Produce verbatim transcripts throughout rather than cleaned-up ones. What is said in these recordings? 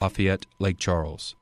Lafayette, Lake Charles.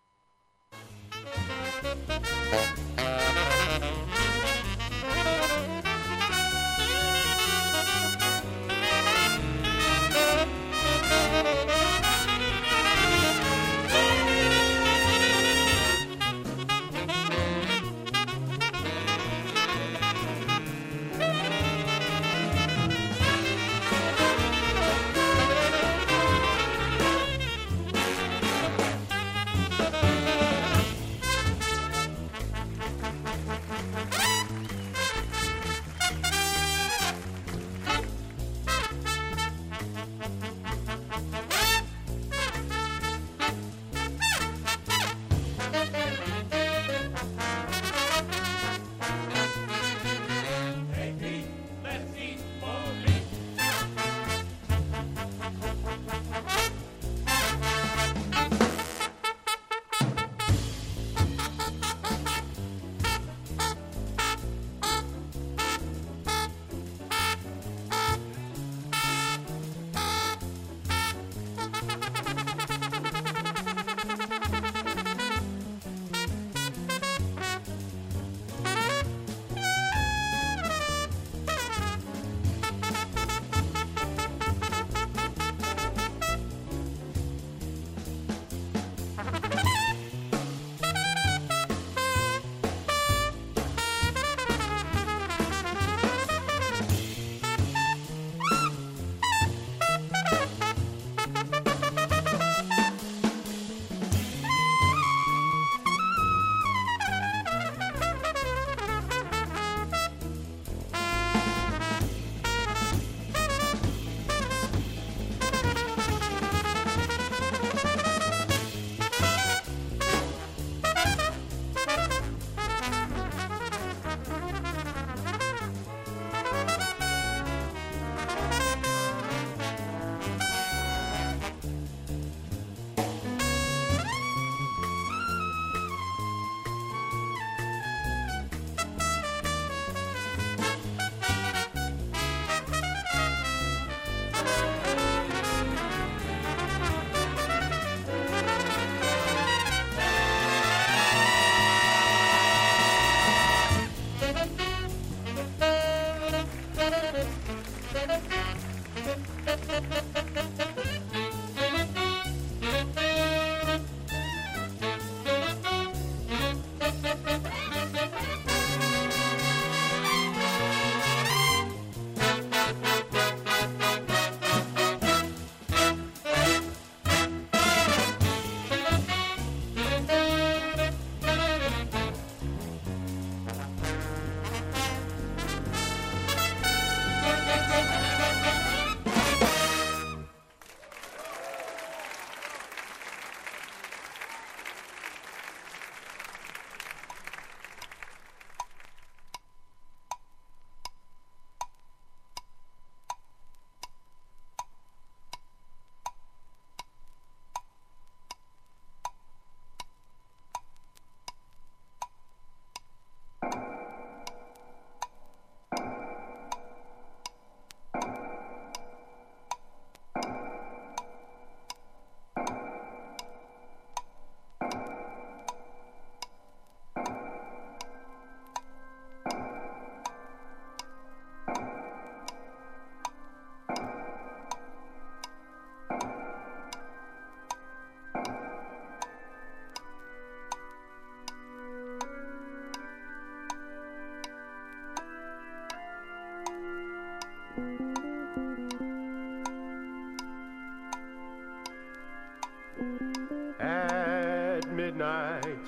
At midnight,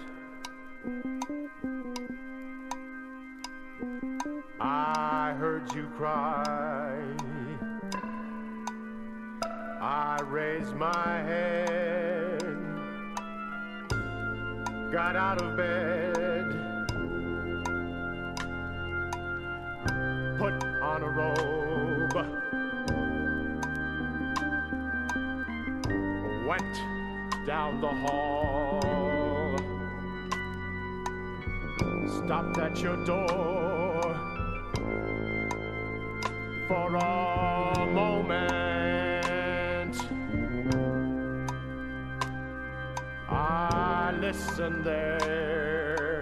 I heard you cry. I raised my head, got out of bed, put on a robe, went down the hall, stopped at your door for a moment, listened there,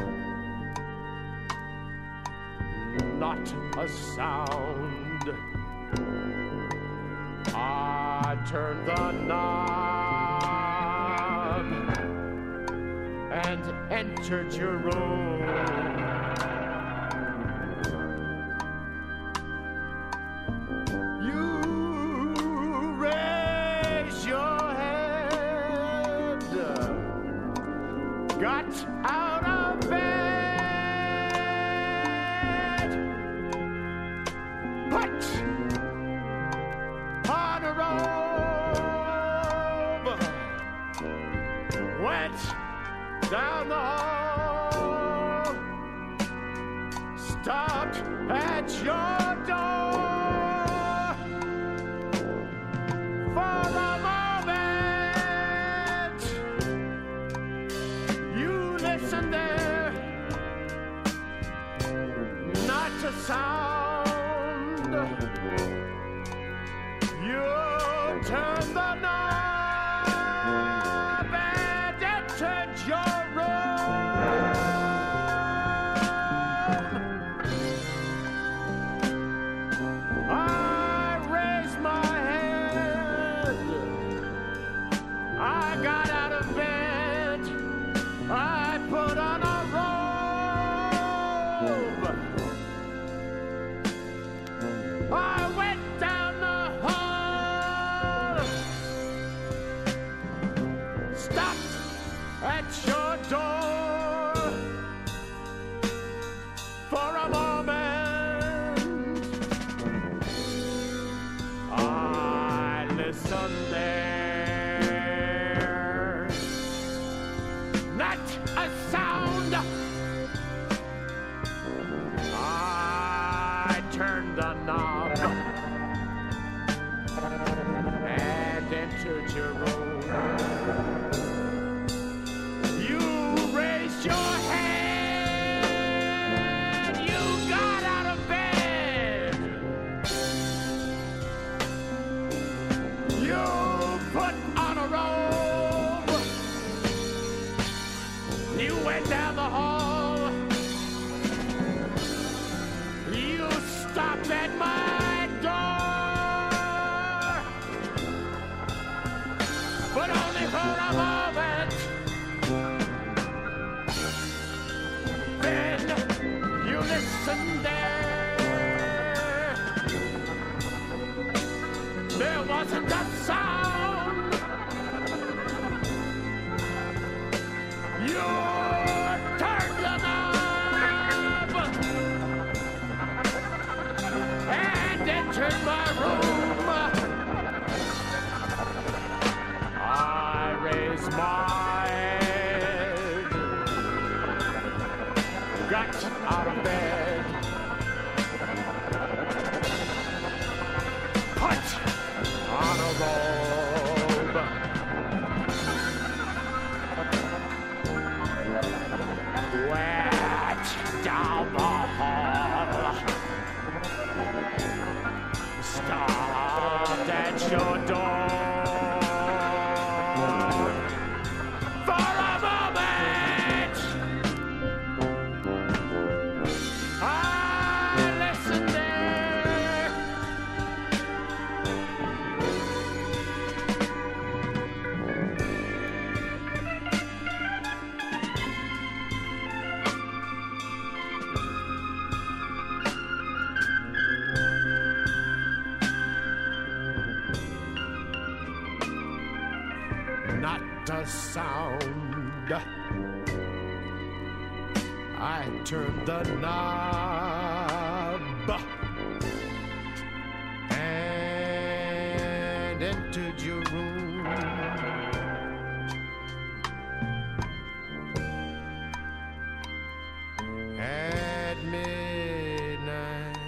not a sound. I turned the knob and entered your room. You raised your head, got out of bed, put on a robe, went down the hall, stopped at your door for a moment. You listened there, not a sound. You turned the knob and entered your room. I raised my head. I got out of bed. I put on a robe. I went down the hall, stopped at your door for a moment. I listened there, not a sound. I turned the knob and entered your room. You raised your head, you got out of bed, you put on a robe, you went down the hall, you stopped at my door, but only for a moment. Then you listened there. There wasn't a sound. You turned the knob and entered my room. I raised my head, got out of bed, put on a robe, went down the hall, stopped at your door for a moment. I listened there, not a sound. I turned the knob and entered your room. At midnight,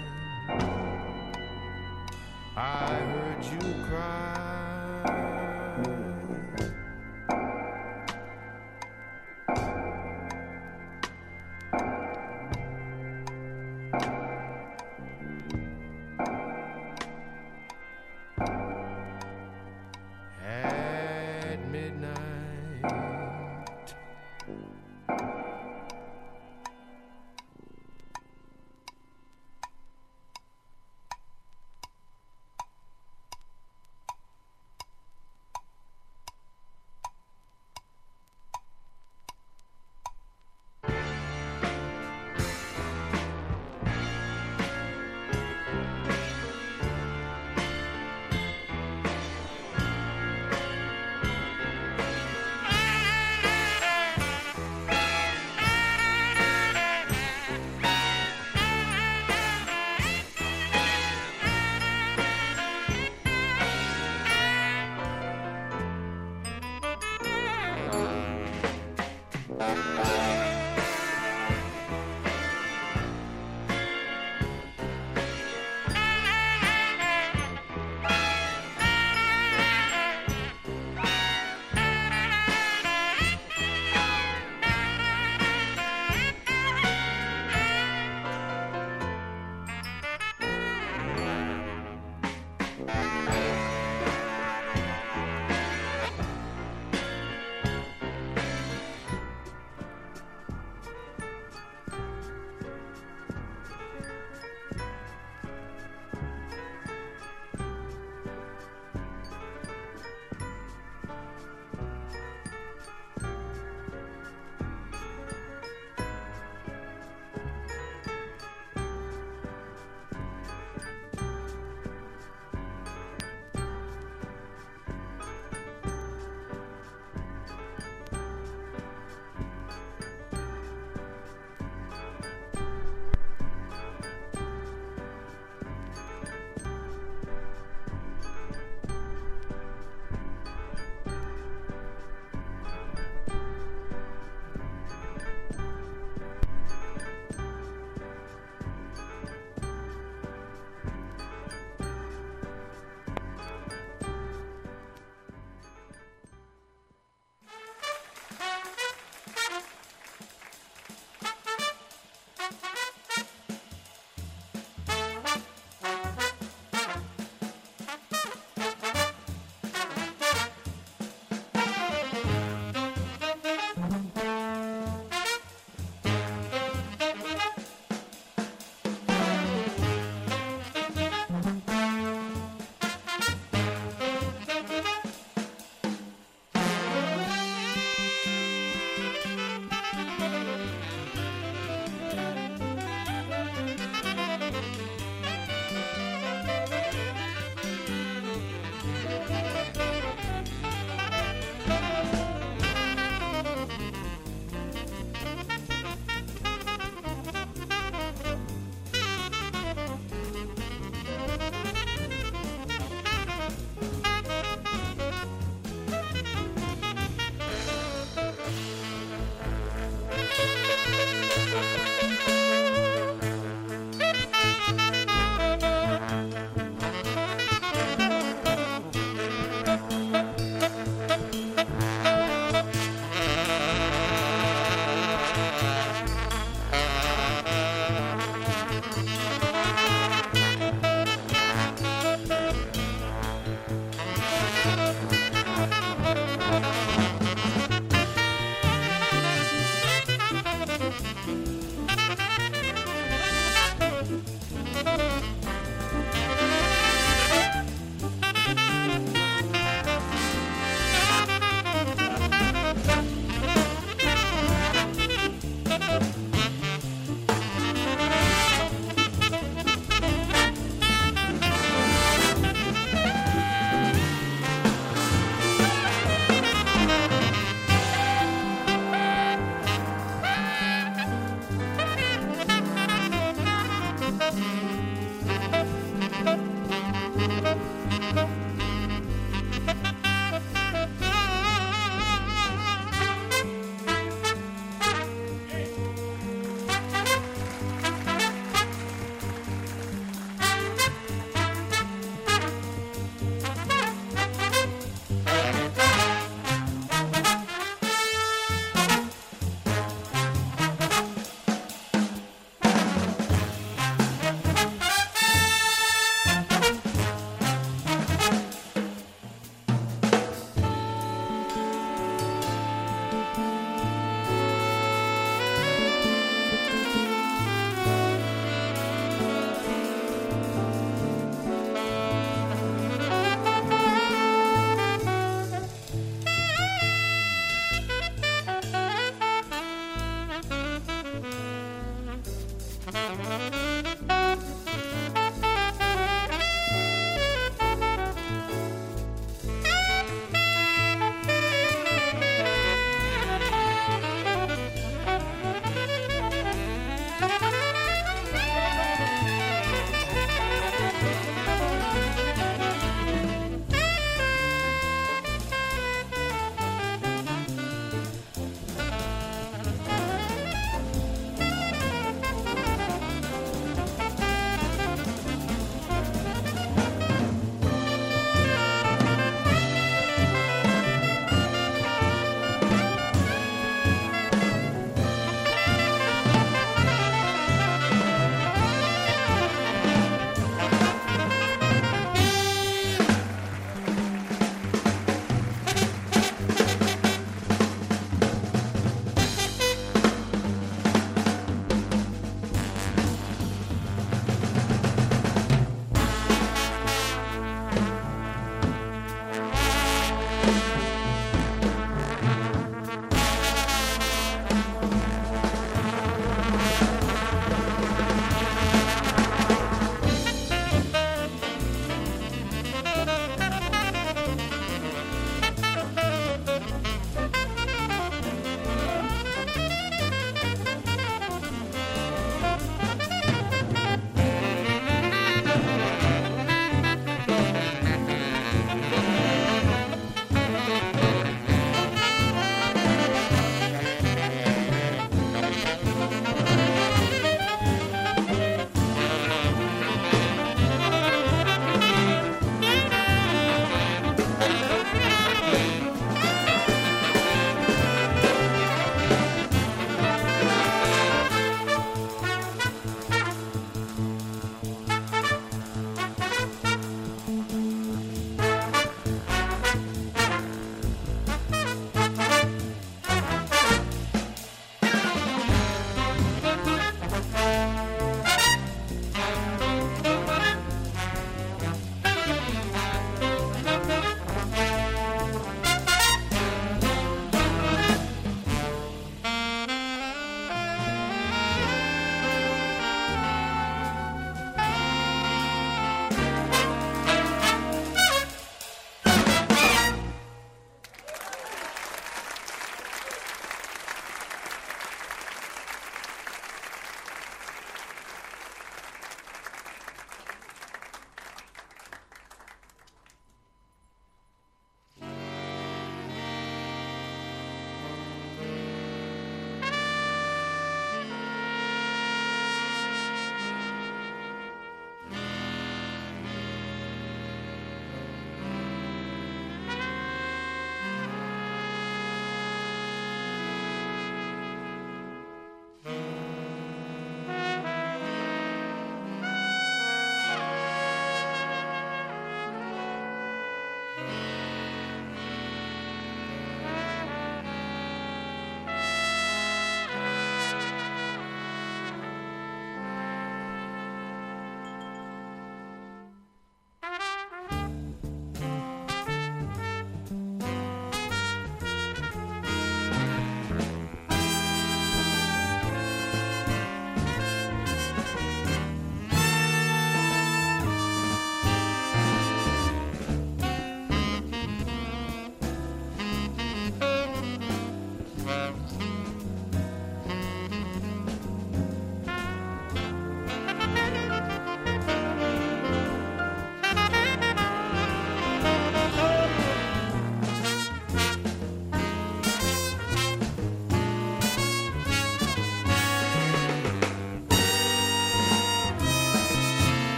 I heard you cry. At midnight,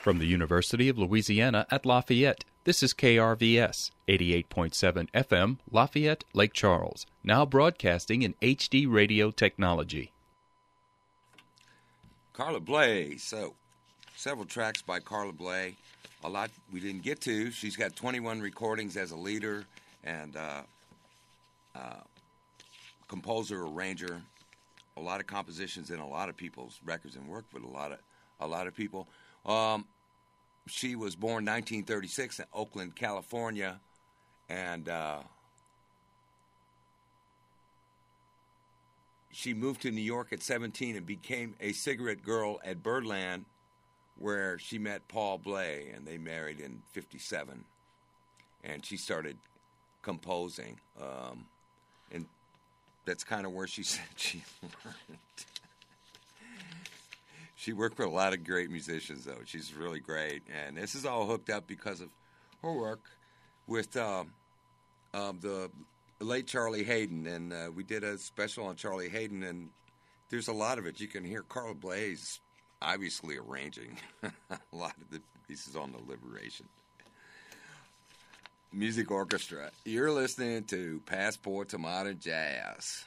From the University of Louisiana at Lafayette, this is K R V S, eighty-eight point seven F M, Lafayette, Lake Charles, now broadcasting in H D radio technology. Carla Bley. So, several tracks by Carla Bley. A lot we didn't get to. She's got twenty-one recordings as a leader and uh, uh, composer, arranger. A lot of compositions in a lot of people's records and worked with a lot of a lot of people. Um, she was born nineteen thirty-six in Oakland, California, and uh, she moved to New York at seventeen and became a cigarette girl at Birdland, where she met Paul Bley, and they married in fifty-seven. And she started composing, um, and that's kind of where she said she learned. She worked with a lot of great musicians, though. She's really great. And this is all hooked up because of her work with um, um, the late Charlie Haden. And uh, we did a special on Charlie Haden, and there's a lot of it. You can hear Carla Bley's obviously arranging a lot of the pieces on the Liberation. Music Orchestra. You're listening to Passport to Modern Jazz.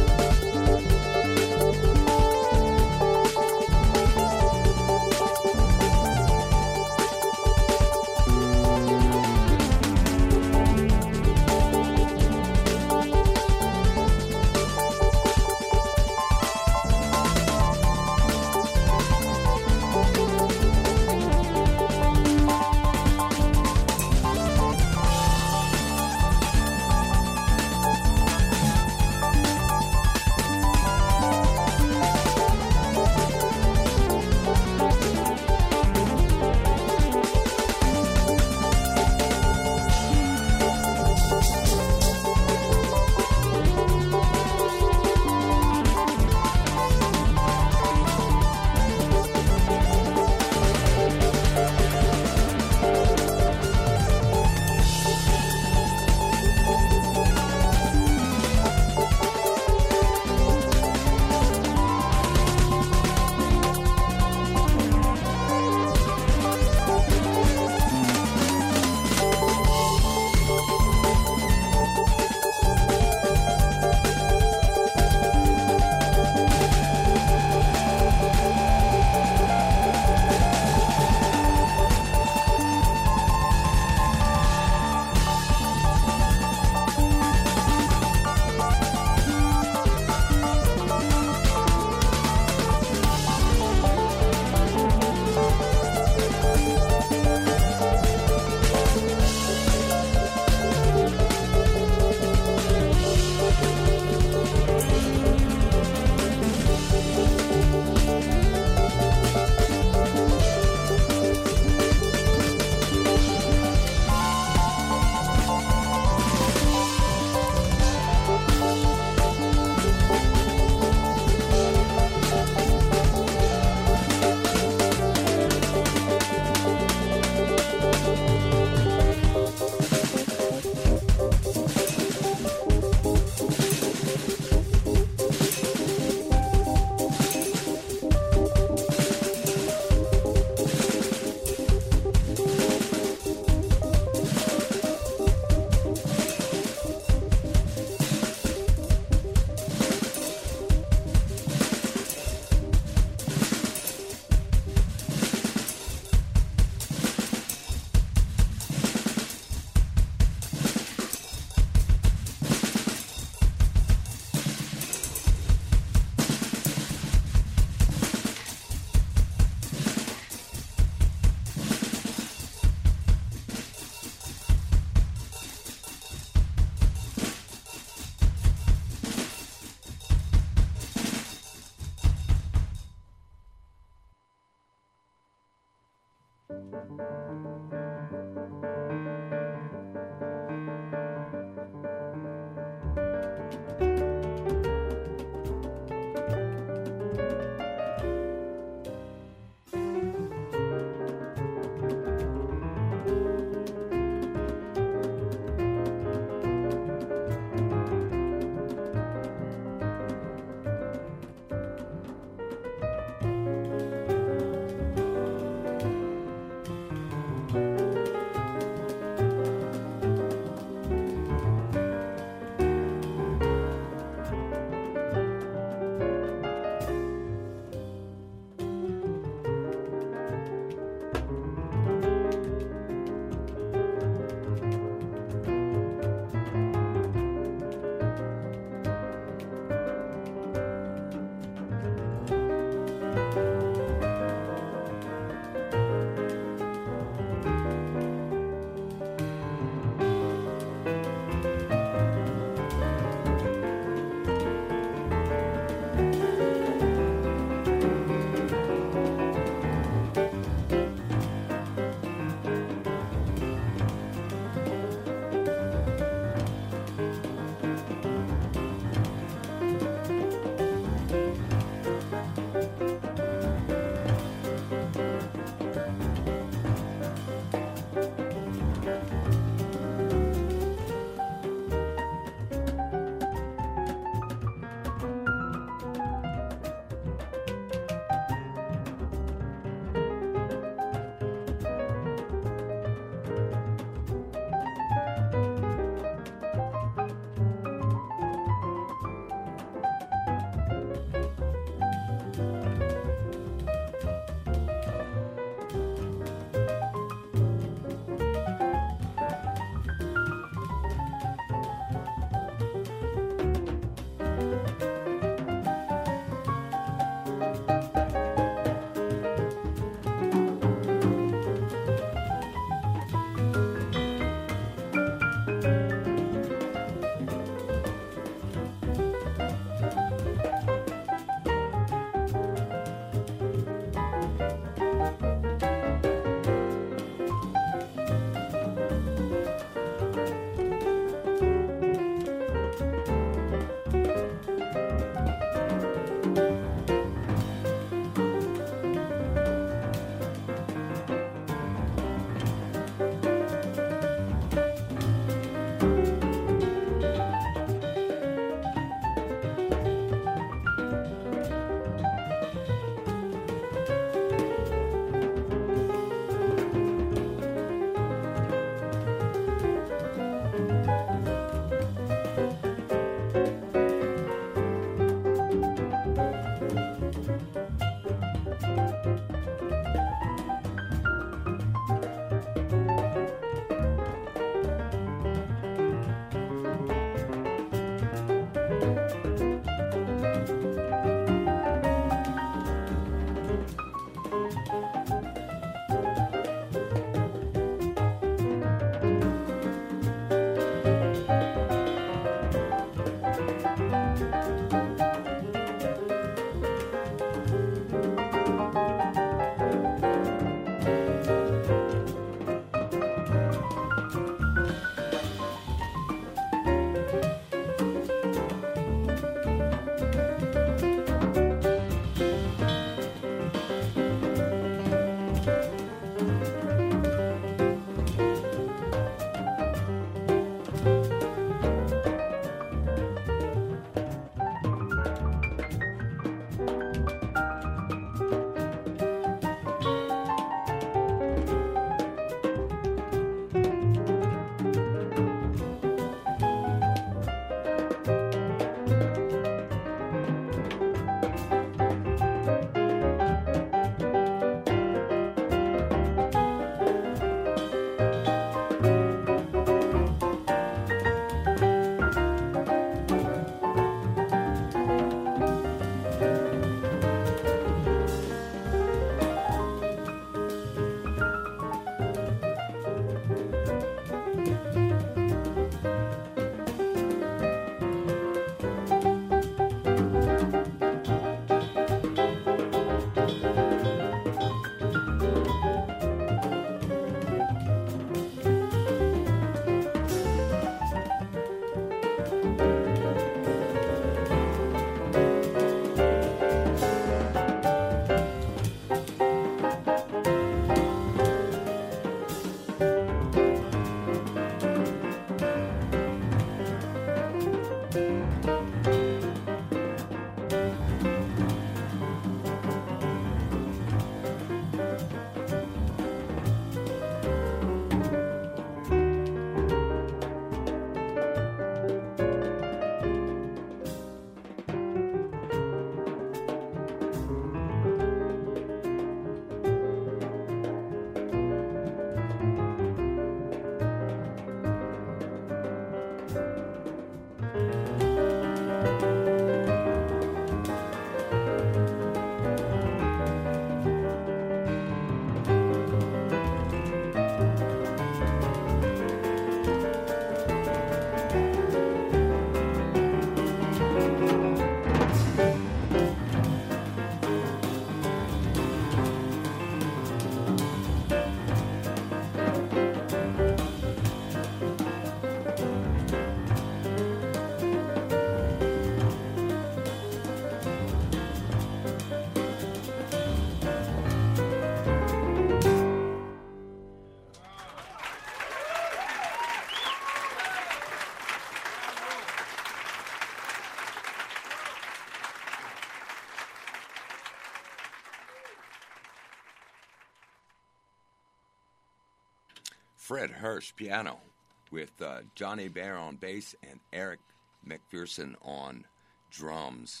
Fred Hirsch piano with uh, Johnny Bear on bass and Eric McPherson on drums.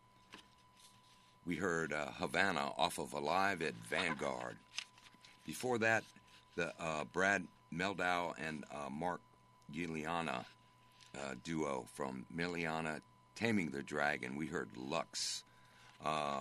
We heard uh, Havana off of Alive at Vanguard. Before that, the uh, Brad Meldau and uh, Mark Guiliana uh, duo from Miliana, Taming the Dragon. We heard Lux. Uh,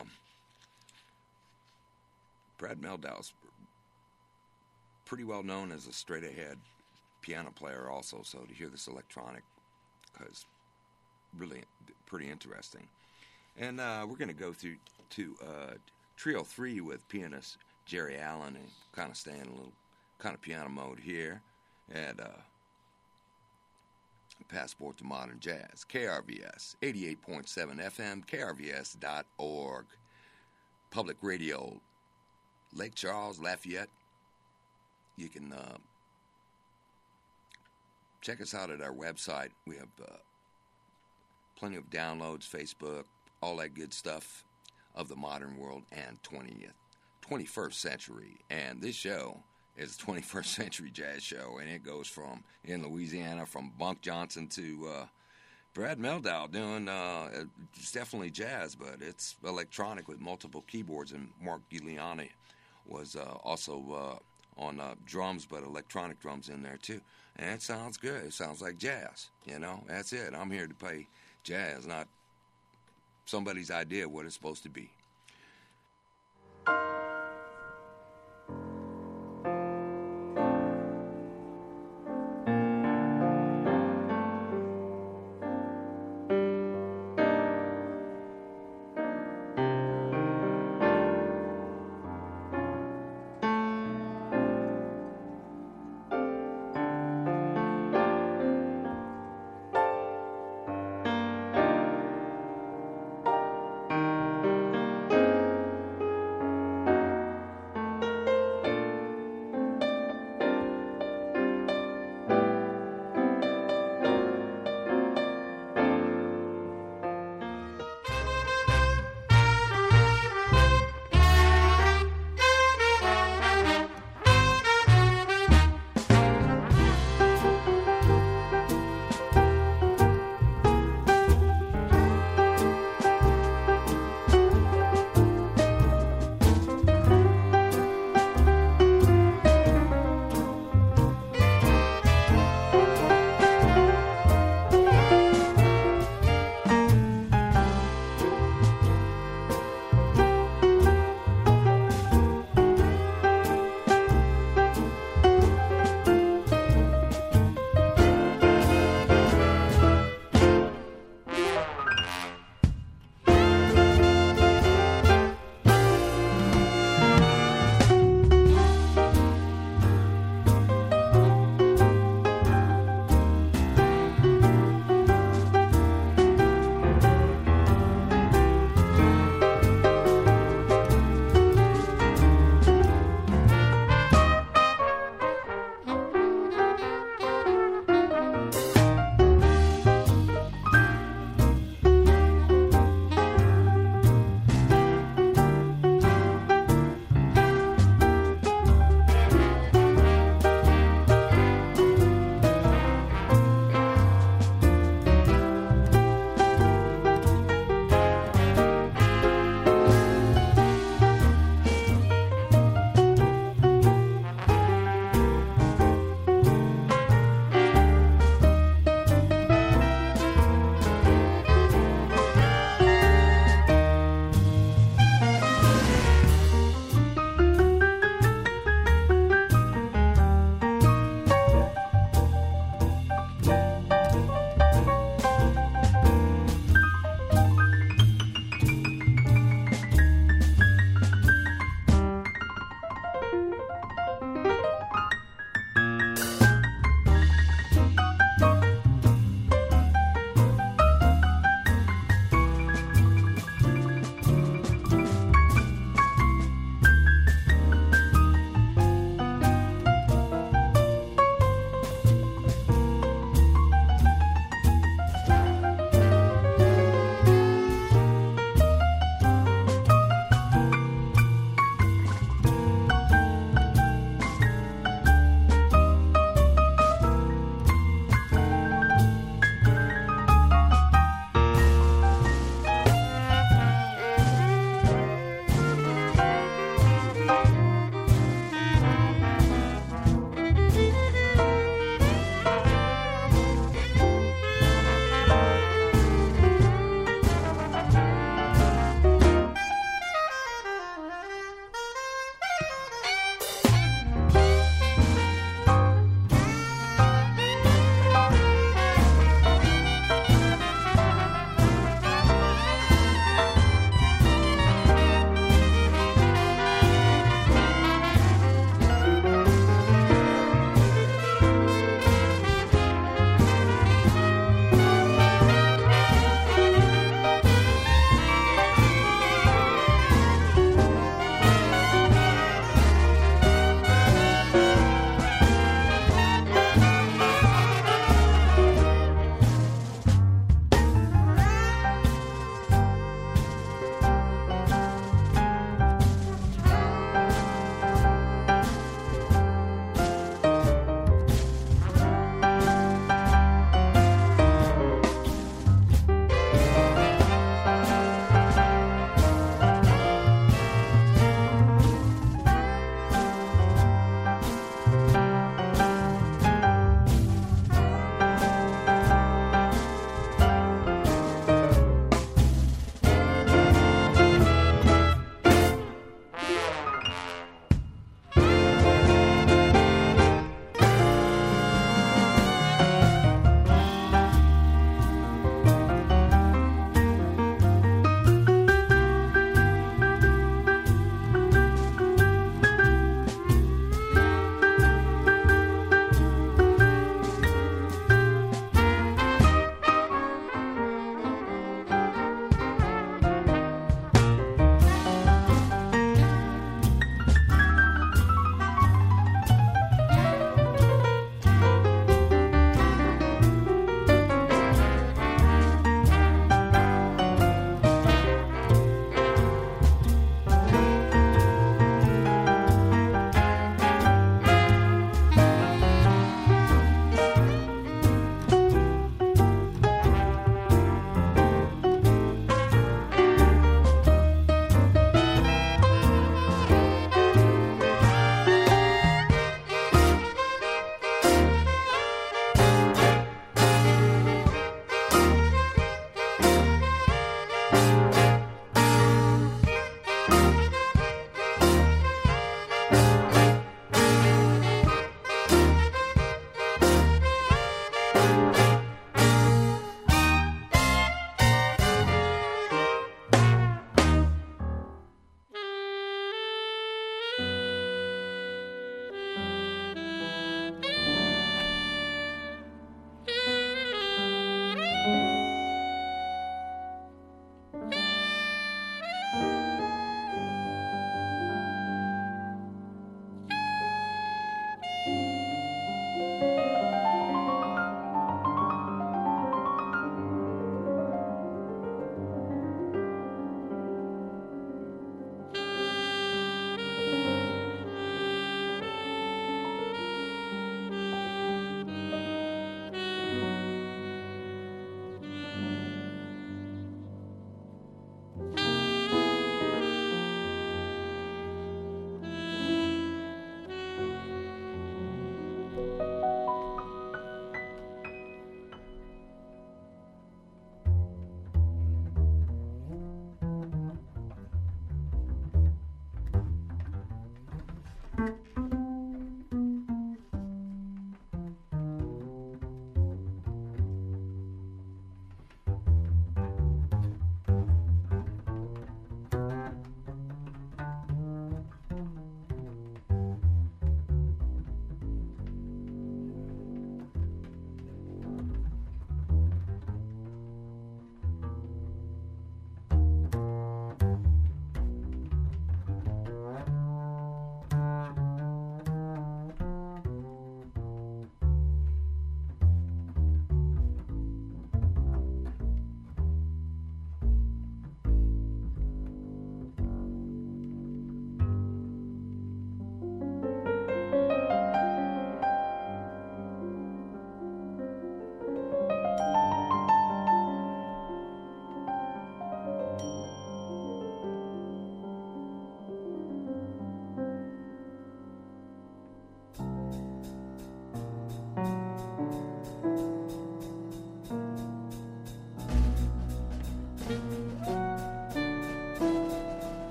Brad Meldau's pretty well known as a straight-ahead piano player also, so to hear this electronic is really pretty interesting. And uh, we're going to go through to uh, Trio three with pianist Jerry Allen and kind of stay in a little kind of piano mode here at uh, Passport to Modern Jazz, K R V S, eighty-eight point seven F M, K R V S dot org, Public Radio, Lake Charles, Lafayette. You can uh, check us out at our website. We have uh, plenty of downloads, Facebook, all that good stuff of the modern world and twentieth, twenty-first century. And this show is a twenty-first century jazz show, and it goes from, in Louisiana, from Bunk Johnson to uh, Brad Meldau doing, uh, it's definitely jazz, but it's electronic with multiple keyboards, and Mark Guiliani was uh, also uh, on uh, drums, but electronic drums in there too. And it sounds good. It sounds like jazz, you know. That's it. I'm here to play jazz, not somebody's idea of what it's supposed to be.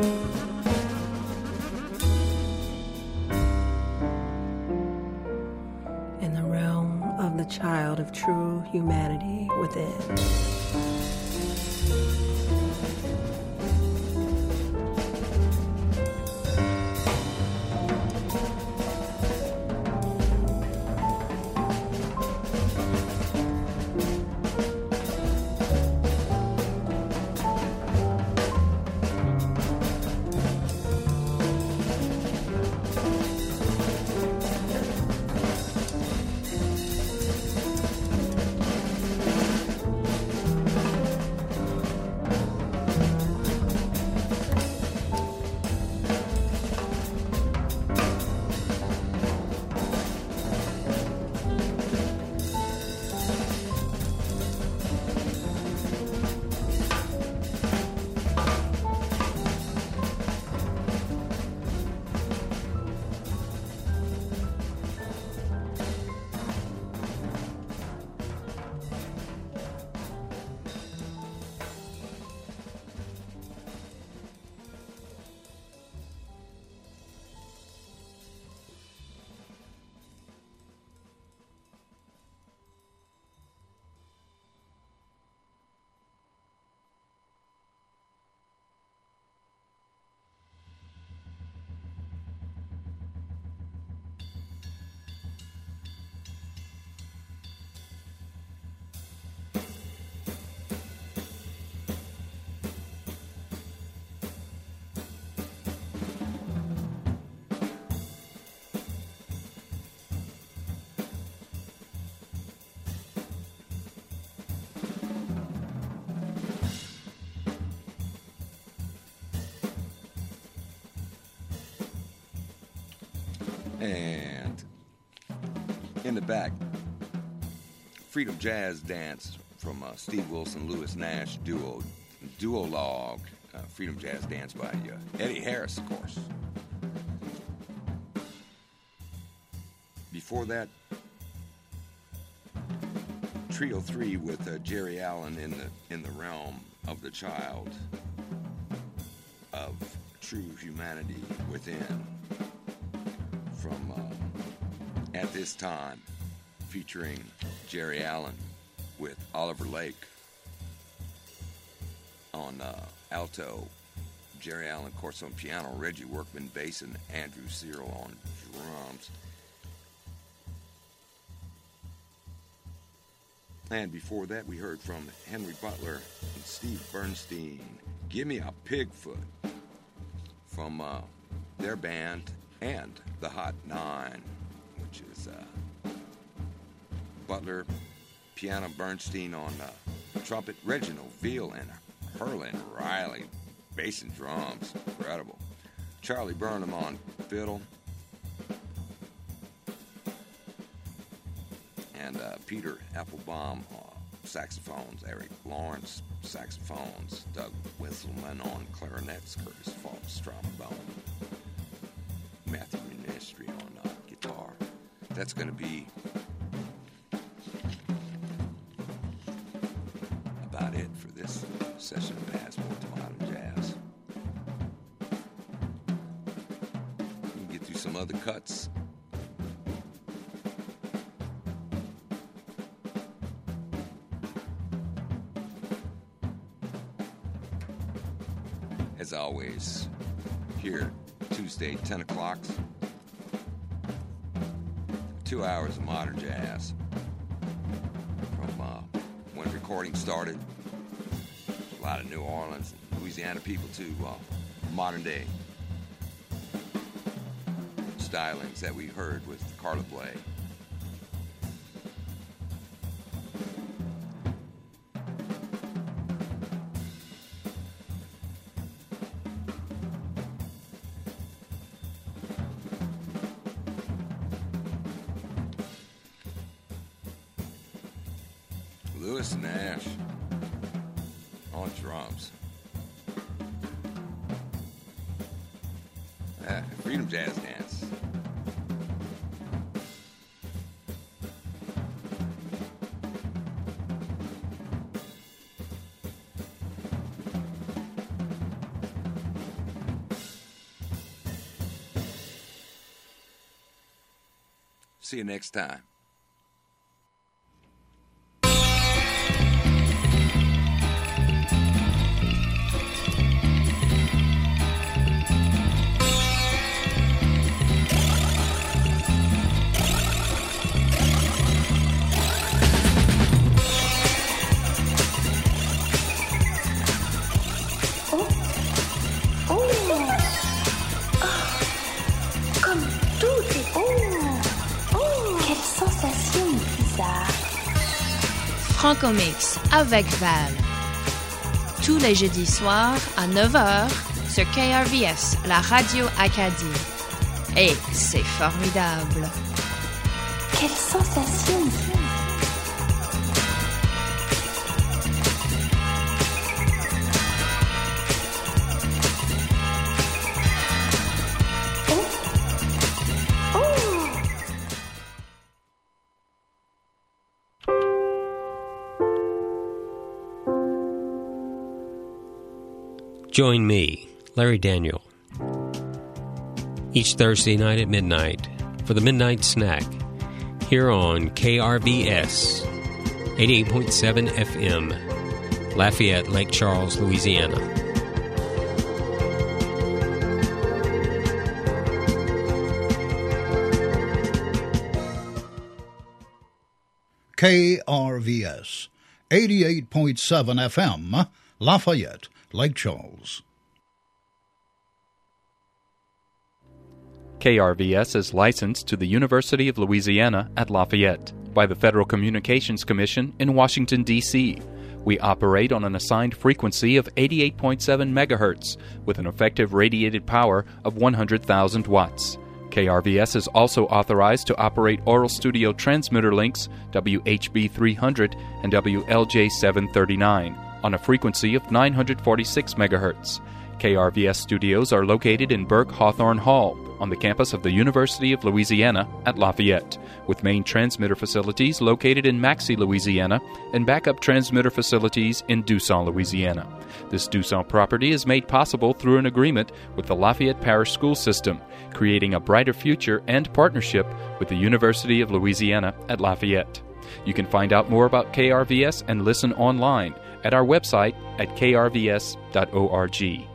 In the realm of the child of true humanity within. And in the back, Freedom Jazz Dance from uh, Steve Wilson, Louis Nash duo, Duologue, uh, Freedom Jazz Dance by uh, Eddie Harris, of course. Before that, Trio three with uh, Jerry Allen in the in the realm of the child of true humanity within. From uh, At This Time, featuring Jerry Allen with Oliver Lake on uh, alto, Jerry Allen, of course, on piano, Reggie Workman bass, and Andrew Cyril on drums. And before that, we heard from Henry Butler and Steve Bernstein, Give Me a Pigfoot, from uh, their band and the Hot Nine, which is uh, Butler, piano, Bernstein on uh, trumpet, Reginald Veal and Herlin Riley, bass and drums, incredible. Charlie Burnham on fiddle, and uh, Peter Applebaum on saxophones, Eric Lawrence saxophones, Doug Wisselman on clarinets, Curtis Fox trombone, Matthew Ministry on uh, guitar. That's going to be about it for this session of Passport to Modern Jazz. We can get through some other cuts. As always, here Tuesday, ten o'clock. Two hours of modern jazz. From uh, when recording started, a lot of New Orleans and Louisiana people to uh, modern day stylings that we heard with Carla Bley. Louis Nash on drums. Uh, Freedom Jazz Dance. See you next time. Francomix avec Val. Tous les jeudis soirs à neuf heures sur K R V S, la radio Acadie. Et c'est formidable. Quelle sensation! Join me, Larry Daniel, each Thursday night at midnight for the Midnight Snack here on K R V S eighty-eight point seven F M, Lafayette, Lake Charles, Louisiana. K R V S eighty-eight point seven F M, Lafayette, Lake Charles. K R V S is licensed to the University of Louisiana at Lafayette by the Federal Communications Commission in Washington, D C We operate on an assigned frequency of eighty-eight point seven megahertz with an effective radiated power of one hundred thousand watts. K R V S is also authorized to operate Oral Studio transmitter links W H B three hundred and W L J seven thirty-nine on a frequency of nine hundred forty-six megahertz. K R V S studios are located in Burke Hawthorne Hall on the campus of the University of Louisiana at Lafayette, with main transmitter facilities located in Maxey, Louisiana, and backup transmitter facilities in Dusson, Louisiana. This Dusson property is made possible through an agreement with the Lafayette Parish School System, creating a brighter future and partnership with the University of Louisiana at Lafayette. You can find out more about K R V S and listen online at our website at k r v s dot org.